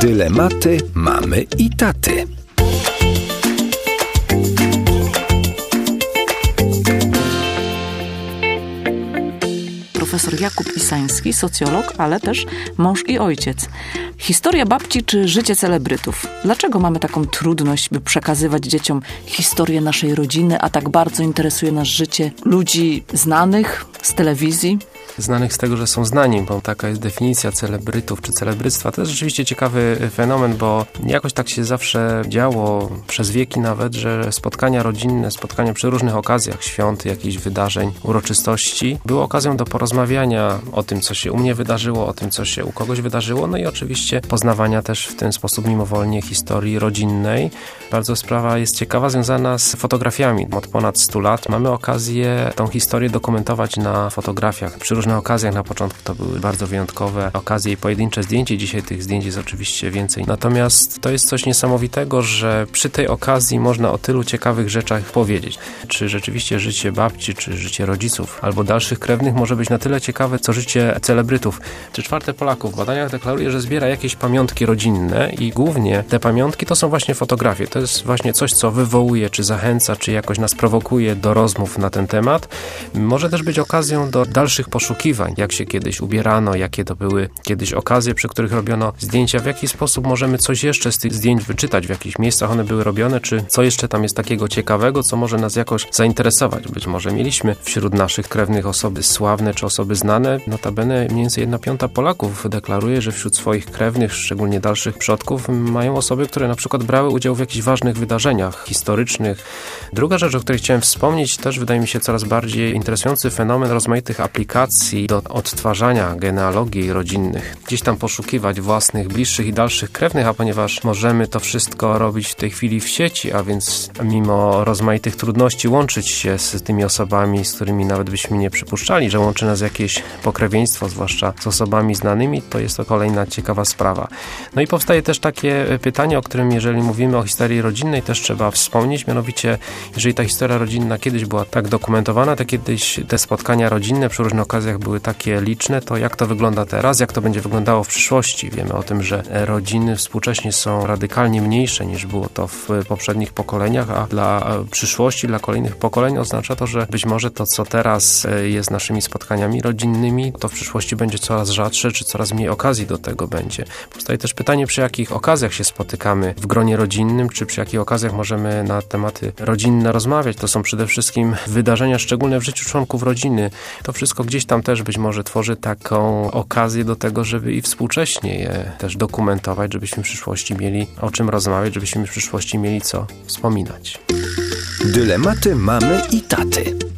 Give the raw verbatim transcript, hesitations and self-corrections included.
Dylematy mamy i taty. Profesor Jakub Isański, socjolog, ale też mąż i ojciec. Historia babci czy życie celebrytów? Dlaczego mamy taką trudność, by przekazywać dzieciom historię naszej rodziny, a tak bardzo interesuje nas życie ludzi znanych z telewizji? Znanych z tego, że są znani, bo taka jest definicja celebrytów czy celebryctwa. To jest rzeczywiście ciekawy fenomen, bo jakoś tak się zawsze działo, przez wieki nawet, że spotkania rodzinne, spotkania przy różnych okazjach, świąt, jakichś wydarzeń, uroczystości, były okazją do porozmawiania o tym, co się u mnie wydarzyło, o tym, co się u kogoś wydarzyło, no i oczywiście poznawania też w ten sposób mimowolnie historii rodzinnej. Bardzo sprawa jest ciekawa, związana z fotografiami. Od ponad stu lat mamy okazję tą historię dokumentować na fotografiach. Przy różnych okazjach, na początku to były bardzo wyjątkowe okazje i pojedyncze zdjęcia. Dzisiaj tych zdjęć jest oczywiście więcej. Natomiast to jest coś niesamowitego, że przy tej okazji można o tylu ciekawych rzeczach powiedzieć. Czy rzeczywiście życie babci, czy życie rodziców, albo dalszych krewnych może być na tyle ciekawe, co życie celebrytów. Trzy czwarte Polaków w badaniach deklaruje, że zbiera jakieś pamiątki rodzinne i głównie te pamiątki to są właśnie fotografie. To jest właśnie coś, co wywołuje, czy zachęca, czy jakoś nas prowokuje do rozmów na ten temat. Może też być okazją do dalszych poszukiwań, jak się kiedyś ubierano, jakie to były kiedyś okazje, przy których robiono zdjęcia, w jaki sposób możemy coś jeszcze z tych zdjęć wyczytać, w jakich miejscach one były robione, czy co jeszcze tam jest takiego ciekawego, co może nas jakoś zainteresować. Być może mieliśmy wśród naszych krewnych osoby sławne, czy osoby znane. Notabene mniej więcej jedna piąta Polaków deklaruje, że wśród swoich krewnych, szczególnie dalszych przodków, mają osoby, które na przykład brały udział w jakichś ważnych wydarzeniach historycznych. Druga rzecz, o której chciałem wspomnieć, też wydaje mi się coraz bardziej interesujący fenomen rozmaitych aplikacji do odtwarzania genealogii rodzinnych. Gdzieś tam poszukiwać własnych, bliższych i dalszych krewnych, a ponieważ możemy to wszystko robić w tej chwili w sieci, a więc mimo rozmaitych trudności łączyć się z tymi osobami, z którymi nawet byśmy nie przypuszczali, że łączy nas jakieś pokrewieństwo, zwłaszcza z osobami znanymi, to jest to kolejna ciekawa sprawa. No i powstaje też takie pytanie, o którym jeżeli mówimy o historii rodzinnej, też trzeba wspomnieć, mianowicie jeżeli ta historia rodzinna kiedyś była tak dokumentowana, to kiedyś te spotkania rodzinne przy różnych okazjach były takie liczne, to jak to wygląda teraz, jak to będzie wyglądało w przyszłości. Wiemy o tym, że rodziny współcześnie są radykalnie mniejsze niż było to w poprzednich pokoleniach, a dla przyszłości, dla kolejnych pokoleń oznacza to, że być może to, co teraz jest naszymi spotkaniami rodzinnymi, to w przyszłości będzie coraz rzadsze, czy coraz mniej okazji do tego będzie. Powstaje też pytanie, przy jakich okazjach się spotykamy w gronie rodzinnym, czy przy jakich okazjach możemy na tematy rodzinne rozmawiać. To są przede wszystkim wydarzenia szczególne w życiu członków rodziny. To wszystko gdzieś tam też być może tworzy taką okazję do tego, żeby i współcześnie je też dokumentować, żebyśmy w przyszłości mieli o czym rozmawiać, żebyśmy w przyszłości mieli co wspominać. Dylematy mamy i taty.